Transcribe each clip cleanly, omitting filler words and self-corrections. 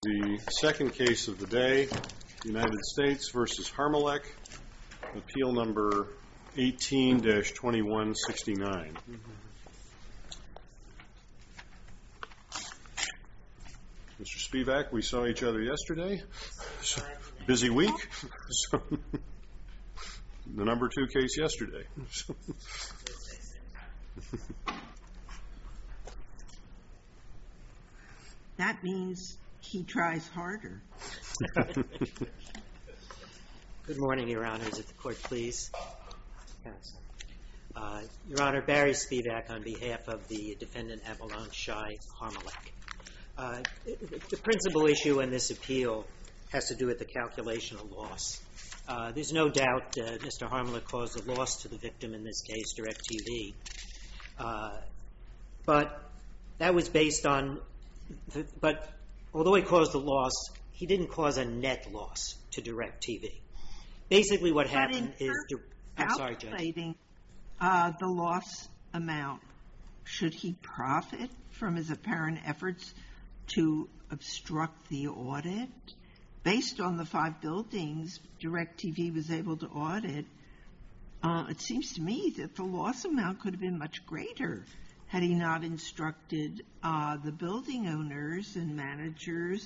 The second case of the day, United States v. Harmelech, appeal number 18-2169. Mr. Spivak, we saw each other yesterday. Busy week. The number 2 case yesterday. That means he tries harder. Good morning, Your Honors. If the Court please. Your Honor, Barry Spivak on behalf of the defendant Avalon Shai Harmelech. The principal issue in this appeal has to do with the calculation of loss. There's no doubt Mr. Harmelech caused a loss to the victim, in this case, DirecTV. But that was based on... But although he caused a loss, he didn't cause a net loss to DirecTV. Basically what happened is... I'm sorry, Judge. Calculating the loss amount, should he profit from his apparent efforts to obstruct the audit? Based on the 5 buildings DirecTV was able to audit, it seems to me that the loss amount could have been much greater had he not instructed the building owners and managers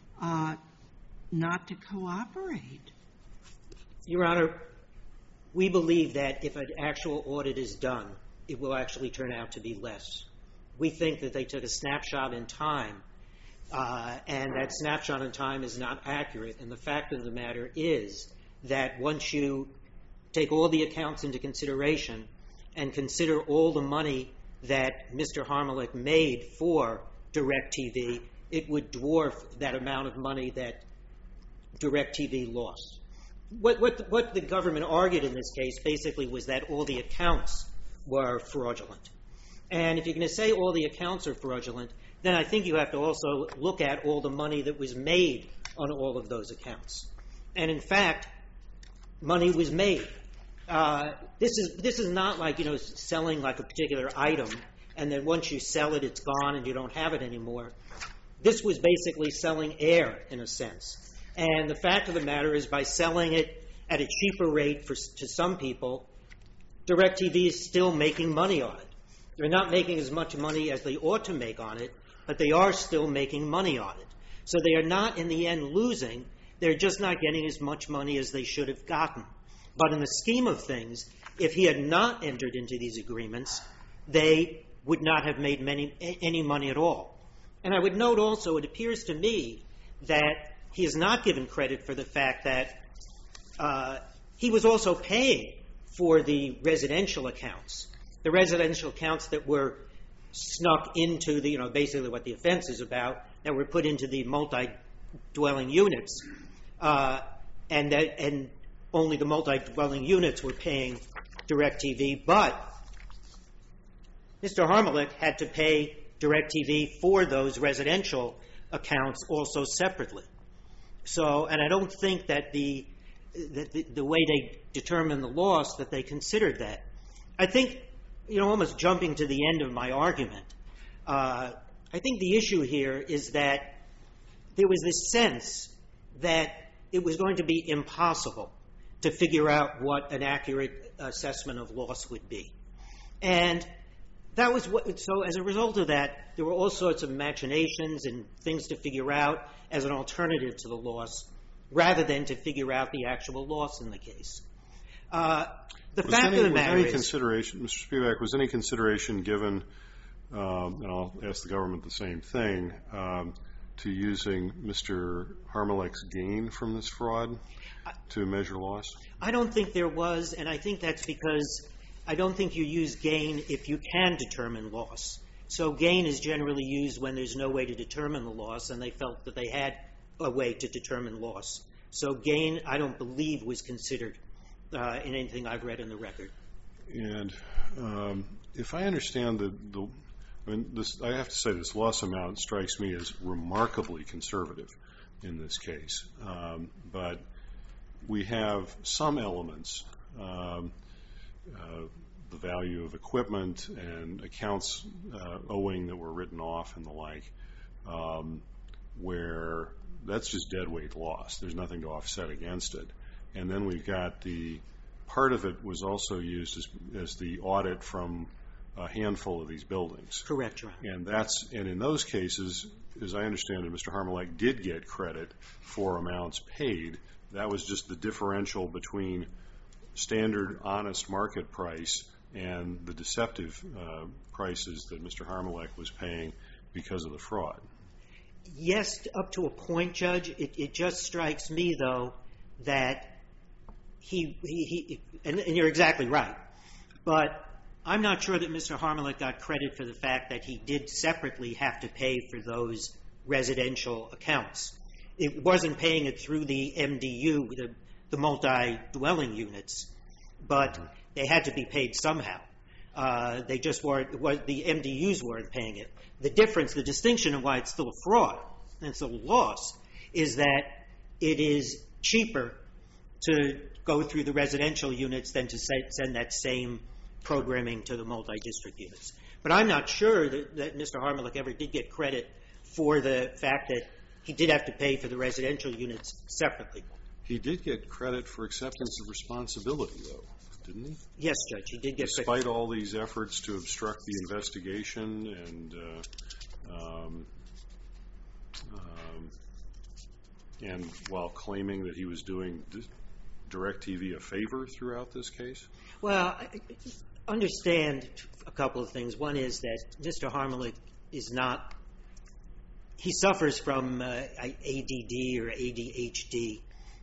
not to cooperate. Your Honor, we believe that if an actual audit is done, it will actually turn out to be less. We think that they took a snapshot in time, and that snapshot in time is not accurate. And the fact of the matter is that once you take all the accounts into consideration and consider all the money that Mr. Harmelech made for DirecTV, it would dwarf that amount of money that DirecTV lost. What the government argued in this case basically was that all the accounts were fraudulent. And if you're going to say all the accounts are fraudulent, then I think you have to also look at all the money that was made on all of those accounts. And in fact, money was made. This is not like, selling like a particular item, and then once you sell it, it's gone and you don't have it anymore. This was basically selling air, in a sense. And the fact of the matter is, by selling it at a cheaper rate to some people, DirecTV is still making money on it. They're not making as much money as they ought to make on it, but they are still making money on it. So they are not, in the end, losing. They're just not getting as much money as they should have gotten. But in the scheme of things, if he had not entered into these agreements, they would not have made any money at all. And I would note also, it appears to me that he is not given credit for the fact that he was also paying for the residential accounts. The residential accounts that were snuck into the, basically what the offense is about, that were put into the multi-dwelling units. And only the multi-dwelling units were paying DirecTV, but Mr. Harmelech had to pay DirecTV for those residential accounts also separately. So, and I don't think that the way they determined the loss, that they considered that. I think, almost jumping to the end of my argument, I think the issue here is that there was this sense that it was going to be impossible to figure out what an accurate assessment of loss would be. And that was so as a result of that, there were all sorts of machinations and things to figure out as an alternative to the loss, rather than to figure out the actual loss in the case. The fact of the matter is... Mr. Spivak, was any consideration given, and I'll ask the government the same thing, to using Mr. Harmelech's gain from this fraud to measure loss? I don't think there was, and I think that's because I don't think you use gain if you can determine loss. So gain is generally used when there's no way to determine the loss, and they felt that they had a way to determine loss. So gain, I don't believe, was considered in anything I've read in the record. And if I understand I have to say this loss amount strikes me as remarkably conservative in this case. But we have some elements, the value of equipment and accounts owing that were written off and the like, where that's just deadweight loss. There's nothing to offset against it. And then we've got part of it was also used as the audit from a handful of these buildings. Correct, Your Honor. And in those cases, as I understand it, Mr. Harmelech did get credit for amounts paid. That was just the differential between standard, honest market price and the deceptive prices that Mr. Harmelech was paying because of the fraud. Yes, up to a point, Judge. It just strikes me, though, that and you're exactly right, but I'm not sure that Mr. Harmelech got credit for the fact that he did separately have to pay for those residential accounts. It wasn't paying it through the MDU, the multi-dwelling units, but they had to be paid somehow. They just weren't, the MDUs weren't paying it. The difference, the distinction of why it's still a fraud and it's a loss is that it is cheaper to go through the residential units than to send that same programming to the multi-district units. But I'm not sure that Mr. Harmelech ever did get credit for the fact that he did have to pay for the residential units separately. He did get credit for acceptance of responsibility, though, didn't he? Yes, Judge, he did get credit. Despite all these efforts to obstruct the investigation and while claiming that he was doing DirecTV a favor throughout this case? Well, understand a couple of things. One is that Mr. Harmelech is not, he suffers from ADD or ADHD,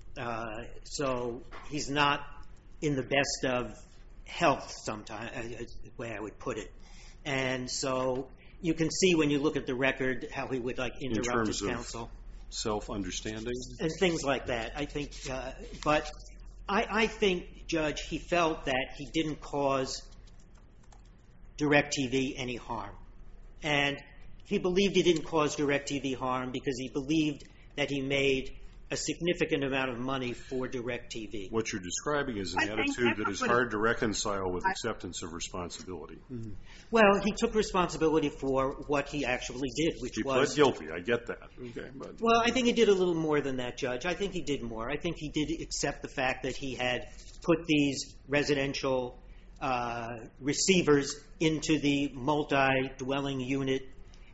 so he's not in the best of health sometimes, is the way I would put it. And so you can see when you look at the record how he would interrupt his counsel. Self-understanding? And things like that, I think. But I think, Judge, he felt that he didn't cause DirecTV any harm. And he believed he didn't cause DirecTV harm because he believed that he made a significant amount of money for DirecTV. What you're describing is an attitude that is hard to reconcile with acceptance of responsibility. Mm-hmm. Well, he took responsibility for what he actually did, which he pled guilty. I get that. Okay, but well, I think he did a little more than that, Judge. I think he did more. I think he did accept the fact that he had put these residential receivers into the multi-dwelling unit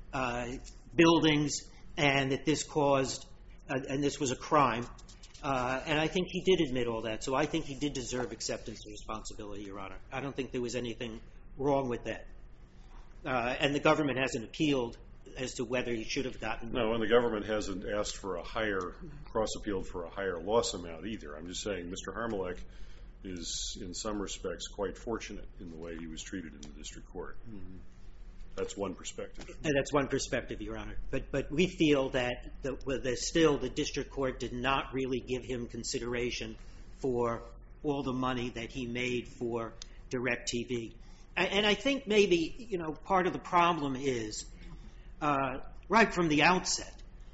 buildings, and that this caused, and this was a crime. And I think he did admit all that. So I think he did deserve acceptance of responsibility, Your Honor. I don't think there was anything wrong with that. And the government hasn't appealed as to whether he should have gotten. No, and the government hasn't asked for a higher, cross-appealed for a higher loss amount either. I'm just saying Mr. Harmelech is, in some respects, quite fortunate in the way he was treated in the district court. Mm-hmm. That's one perspective. And that's one perspective, Your Honor. But we feel that still the district court did not really give him consideration for all the money that he made for DirecTV. And I think maybe, part of the problem is, right from the outset,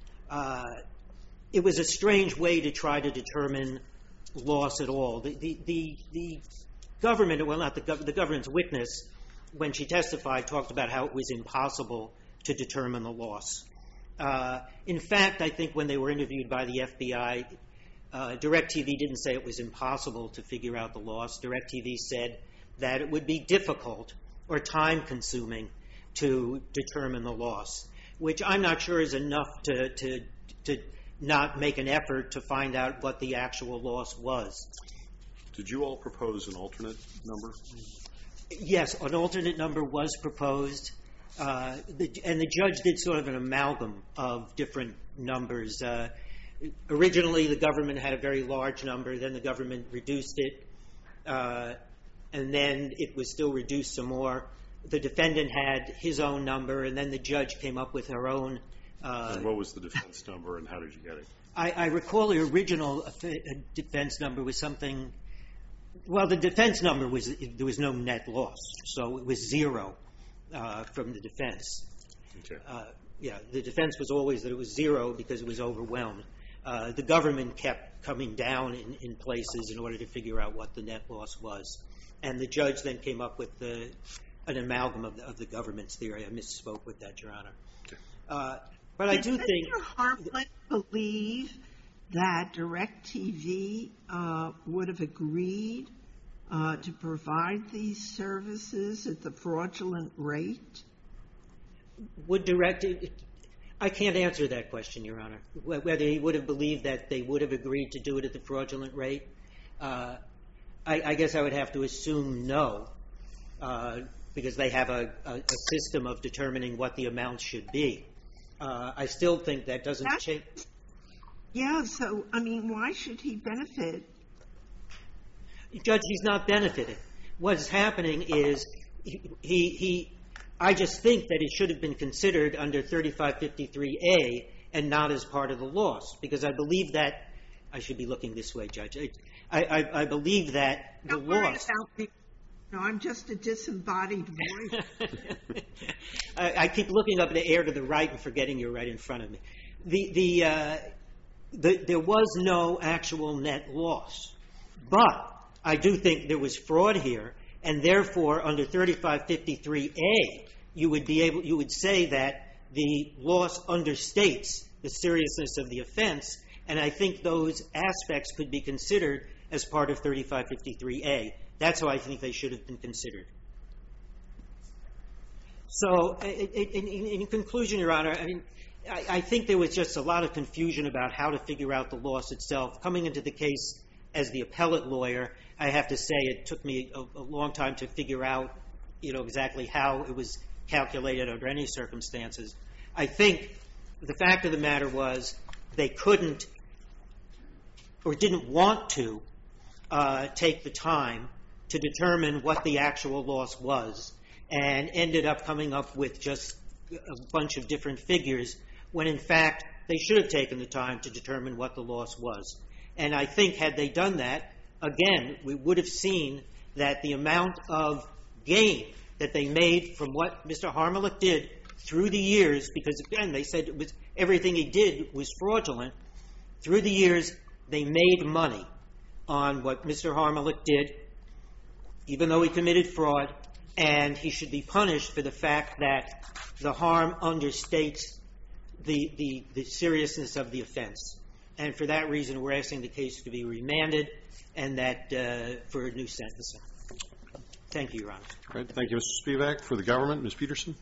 it was a strange way to try to determine loss at all. The government, well, not the government's witness, when she testified, talked about how it was impossible to determine the loss. In fact, I think when they were interviewed by the FBI, DirecTV didn't say it was impossible to figure out the loss. DirecTV said that it would be difficult or time-consuming to determine the loss, which I'm not sure is enough to not make an effort to find out what the actual loss was. Did you all propose an alternate number? Yes, an alternate number was proposed, and the judge did sort of an amalgam of different numbers. Originally, the government had a very large number, then the government reduced it, and then it was still reduced some more. The defendant had his own number, and then the judge came up with her own. And what was the defense number, and how did you get it? I recall the original defense number was something. Well, the defense number was there was no net loss, so it was zero from the defense. Okay. The defense was always that it was zero because it was overwhelmed. The government kept coming down in places in order to figure out what the net loss was, and the judge then came up with an amalgam of the government's theory. I misspoke with that, Your Honor. Okay. But I do think Mr. Harmelech believe that DirecTV would have agreed to provide these services at the fraudulent rate? I can't answer that question, Your Honor. Whether he would have believed that they would have agreed to do it at the fraudulent rate, I guess I would have to assume no, because they have a system of determining what the amount should be. I still think that doesn't change. Yeah, so, I mean, why should he benefit? Judge, he's not benefiting. What's happening is I just think that it should have been considered under 3553A and not as part of the loss, because I believe that, I should be looking this way, Judge, I believe that the Don't worry loss... about me. No, I'm just a disembodied voice. I keep looking up in the air to the right and forgetting you're right in front of me. There was no actual net loss, but I do think there was fraud here, and therefore under 3553A you would say that the loss understates the seriousness of the offense, and I think those aspects could be considered as part of 3553A. That's how I think they should have been considered. So, in conclusion, Your Honor, I think there was just a lot of confusion about how to figure out the loss itself. Coming into the case as the appellate lawyer, I have to say it took me a long time to figure out, exactly how it was calculated under any circumstances. I think the fact of the matter was they couldn't or didn't want to take the time to determine what the actual loss was, and ended up coming up with just a bunch of different figures when in fact they should have taken the time to determine what the loss was. And I think had they done that, again, we would have seen that the amount of gain that they made from what Mr. Harmelick did through the years, because again they said it was everything he did was fraudulent, through the years they made money on what Mr. Harmelick did, even though he committed fraud, and he should be punished for the fact that the harm understates the seriousness of the offense. And for that reason, we're asking the case to be remanded and that for a new sentencing. Thank you, Your Honor. All right, thank you, Mr. Spivak. For the government, Ms. Peterson.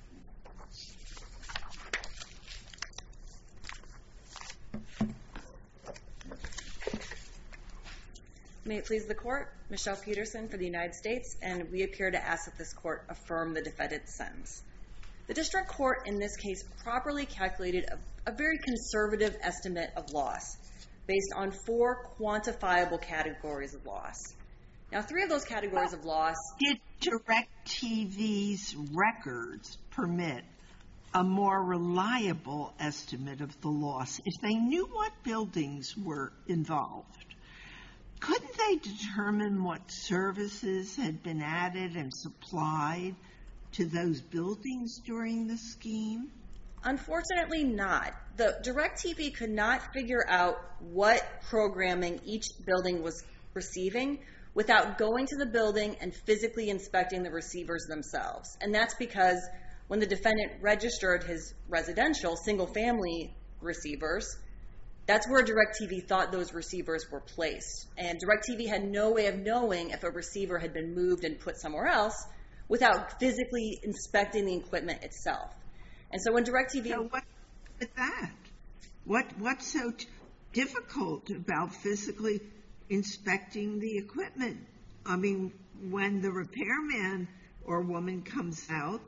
May it please the Court, Michelle Peterson for the United States, and we appear to ask that this Court affirm the defendant's sentence. The District Court in this case properly calculated a very conservative estimate of loss based on 4 quantifiable categories of loss. Now, 3 of those categories of loss... Did DirecTV's records permit a more reliable estimate of the loss? If they knew what buildings were involved, couldn't they determine what services had been added and supplied to those buildings during the scheme? Unfortunately not. The DirecTV could not figure out what programming each building was receiving without going to the building and physically inspecting the receivers themselves. And that's because when the defendant registered his residential single-family receivers, that's where DirecTV thought those receivers were placed. And DirecTV had no way of knowing if a receiver had been moved and put somewhere else without physically inspecting the equipment itself. And so when DirecTV... So what with that? What's so difficult about physically inspecting the equipment? I mean, when the repairman or woman comes out,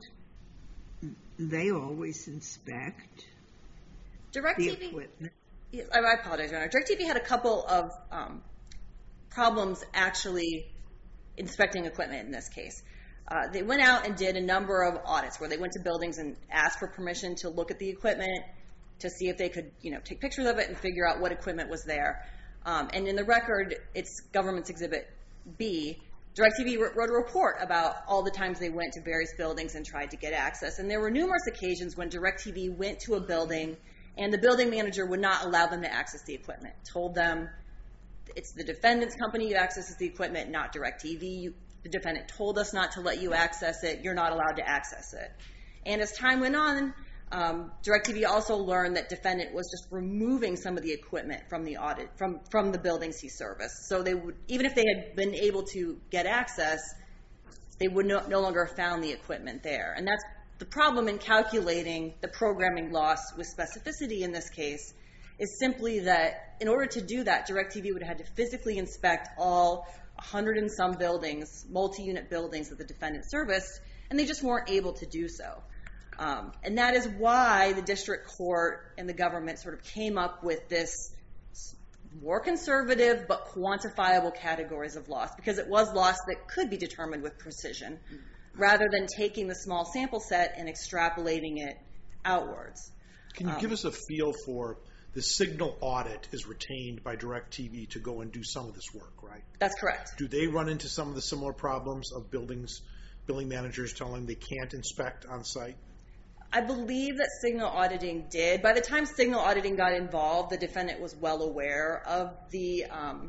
they always inspect the equipment. I apologize, Your Honor. DirecTV had a couple of problems actually inspecting equipment in this case. They went out and did a number of audits where they went to buildings and asked for permission to look at the equipment to see if they could, take pictures of it and figure out what equipment was there. And in the record, it's Government's Exhibit B. DirecTV wrote a report about all the times they went to various buildings and tried to get access. And there were numerous occasions when DirecTV went to a building and the building manager would not allow them to access the equipment. Told them it's the defendant's company who accesses the equipment, not DirecTV. The defendant told us not to let you access it. You're not allowed to access it. And as time went on, DirecTV also learned that defendant was just removing some of the equipment from the audit, from the buildings he serviced. So they would, even if they had been able to get access, they would no longer have found the equipment there. And that's the problem in calculating the programming loss with specificity in this case, is simply that in order to do that, DirecTV would have had to physically inspect all 100 and some buildings, multi-unit buildings that the defendant serviced, and they just weren't able to do so. And that is why the district court and the government sort of came up with this more conservative but quantifiable categories of loss, because it was loss that could be determined with precision, rather than taking the small sample set and extrapolating it outwards. Can you give us a feel for the signal audit is retained by DirecTV to go and do some of this work, right? That's correct. Do they run into some of the similar problems of billing managers telling them they can't inspect on site? I believe that signal auditing did. By the time signal auditing got involved, the defendant was well aware of the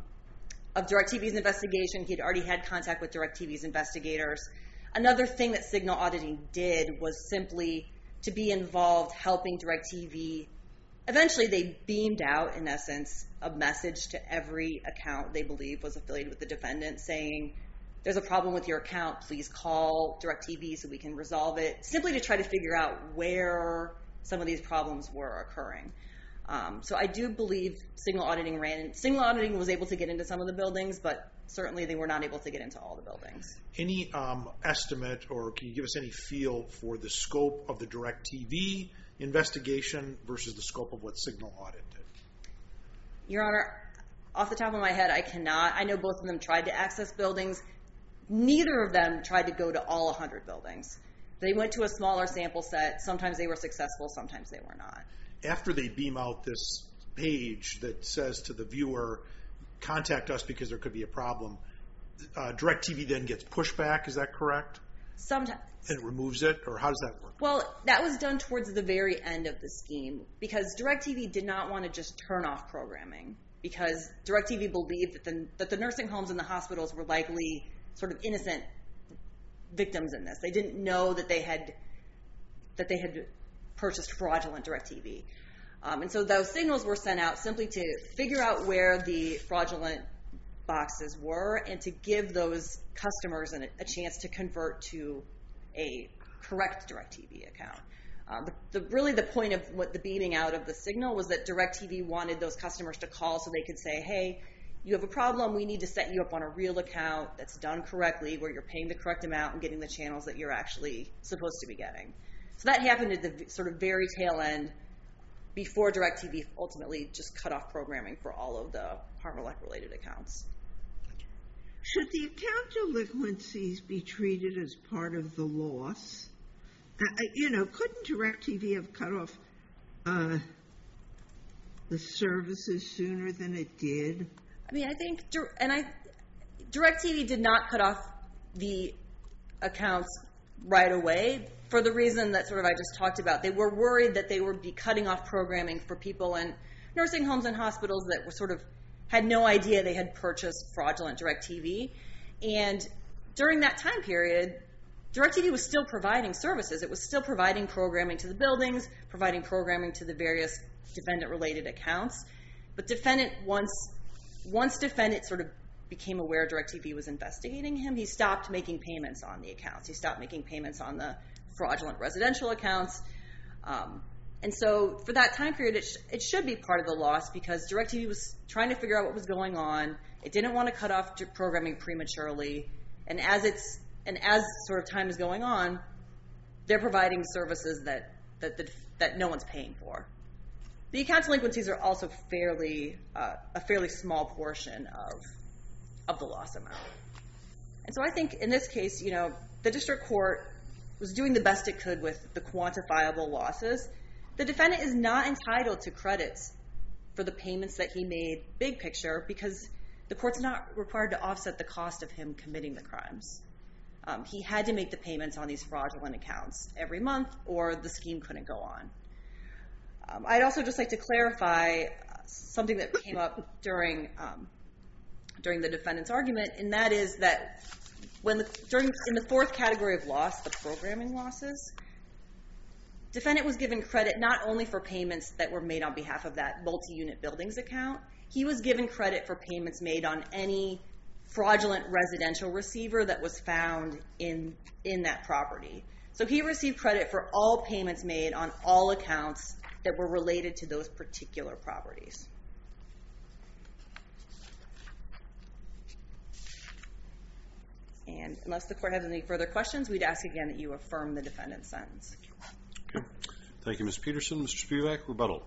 of DirecTV's investigation. He had already had contact with DirecTV's investigators. Another thing that signal auditing did was simply to be involved helping DirecTV. Eventually, they beamed out, in essence, a message to every account they believed was affiliated with the defendant saying, there's a problem with your account, please call DirecTV so we can resolve it, simply to try to figure out where some of these problems were occurring. So I do believe signal auditing was able to get into some of the buildings, but certainly they were not able to get into all the buildings. Any estimate, or can you give us any feel for the scope of the DirecTV investigation versus the scope of what signal audit did? Your Honor, off the top of my head, I cannot. I know both of them tried to access buildings. Neither of them tried to go to all 100 buildings. They went to a smaller sample set. Sometimes they were successful, sometimes they were not. After they beam out this page that says to the viewer, contact us because there could be a problem, DirecTV then gets pushback, is that correct? Sometimes. And it removes it, or how does that work? Well, that was done towards the very end of the scheme, because DirecTV did not want to just turn off programming, because DirecTV believed that the nursing homes and the hospitals were likely sort of innocent victims in this. They didn't know that they had purchased fraudulent DirecTV. And so those signals were sent out simply to figure out where the fraudulent boxes were and to give those customers a chance to convert to a correct DirecTV account. Really the point of what the beaming out of the signal was that DirecTV wanted those customers to call so they could say, hey, you have a problem, we need to set you up on a real account that's done correctly, where you're paying the correct amount and getting the channels that you're actually supposed to be getting. So that happened at the sort of very tail end before DirecTV ultimately just cut off programming for all of the Harmony-related accounts. Should the account delinquencies be treated as part of the loss? Couldn't DirecTV have cut off the services sooner than it did? I mean, I think, DirecTV did not cut off the accounts right away for the reason that sort of I just talked about. They were worried that they would be cutting off programming for people in nursing homes and hospitals that were sort of had no idea they had purchased fraudulent DirecTV. And during that time period, DirecTV was still providing services. It was still providing programming to the buildings, providing programming to the various defendant-related accounts. But once defendant sort of became aware DirecTV was investigating him, he stopped making payments on the accounts. He stopped making payments on the fraudulent residential accounts. And so for that time period, it should be part of the loss, because DirecTV was trying to figure out what was going on. It didn't want to cut off programming prematurely. And as sort of time is going on, they're providing services that no one's paying for. The account delinquencies are also a fairly small portion of the loss amount. And so I think in this case, the district court was doing the best it could with the quantifiable losses. The defendant is not entitled to credits for the payments that he made big picture, because the court's not required to offset the cost of him committing the crimes. He had to make the payments on these fraudulent accounts every month, or the scheme couldn't go on. I'd also just like to clarify something that came up during the defendant's argument, and that is that in the fourth category of loss, the programming losses, defendant was given credit not only for payments that were made on behalf of that multi-unit buildings account, he was given credit for payments made on any fraudulent residential receiver that was found in that property. So he received credit for all payments made on all accounts that were related to those particular properties. And unless the court has any further questions, we'd ask again that you affirm the defendant's sentence. Okay. Thank you, Ms. Peterson. Mr. Spivak, rebuttal.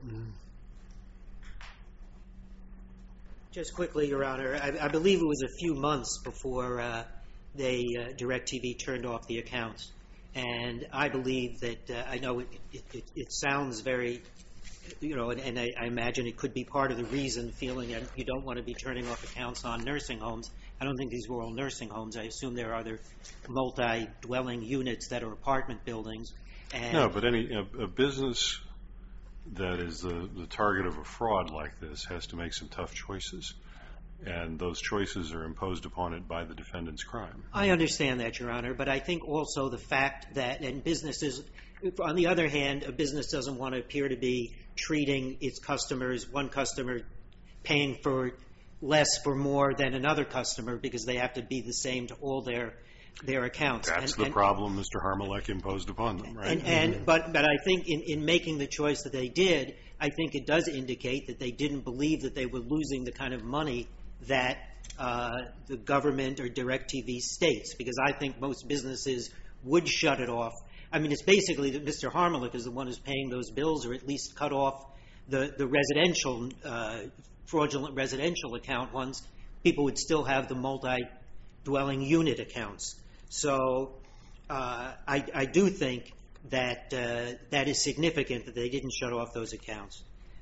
Just quickly, Your Honor, I believe it was a few months before DirecTV turned off the accounts. And I believe that, I know it sounds very, and I imagine it could be part of the reason, feeling that you don't want to be turning off accounts on nursing homes. I don't think these were all nursing homes. I assume there are other multi-dwelling units that are apartment buildings. No, but a business that is the target of a fraud like this has to make some tough choices. And those choices are imposed upon it by the defendant's crime. I understand that, Your Honor, but I think also the fact that, and businesses, on the other hand, a business doesn't want to appear to be treating its customers, one customer paying for less for more than another customer because they have to be the same to all their accounts. That's the problem Mr. Harmelech imposed upon them, right? But I think in making the choice that they did, I think it does indicate that they didn't believe that they were losing the kind of money that the government or DirecTV states, because I think most businesses would shut it off. I mean, it's basically that Mr. Harmelech is the one who's paying those bills, or at least cut off the residential, fraudulent residential account ones. People would still have the multi-dwelling unit accounts. So I do think that that is significant that they didn't shut off those accounts.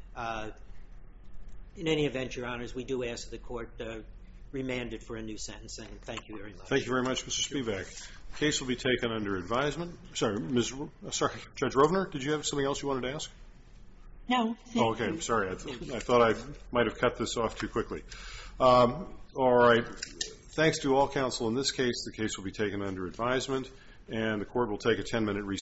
In any event, Your Honors, we do ask that the court remand it for a new sentencing. Thank you very much. Thank you very much, Mr. Spivak. The case will be taken under advisement. Sorry, Judge Rovner, did you have something else you wanted to ask? No. Okay, I'm sorry. I thought I might have cut this off too quickly. All right. Thanks to all counsel in this case. The case will be taken under advisement, and the court will take a 10-minute recess.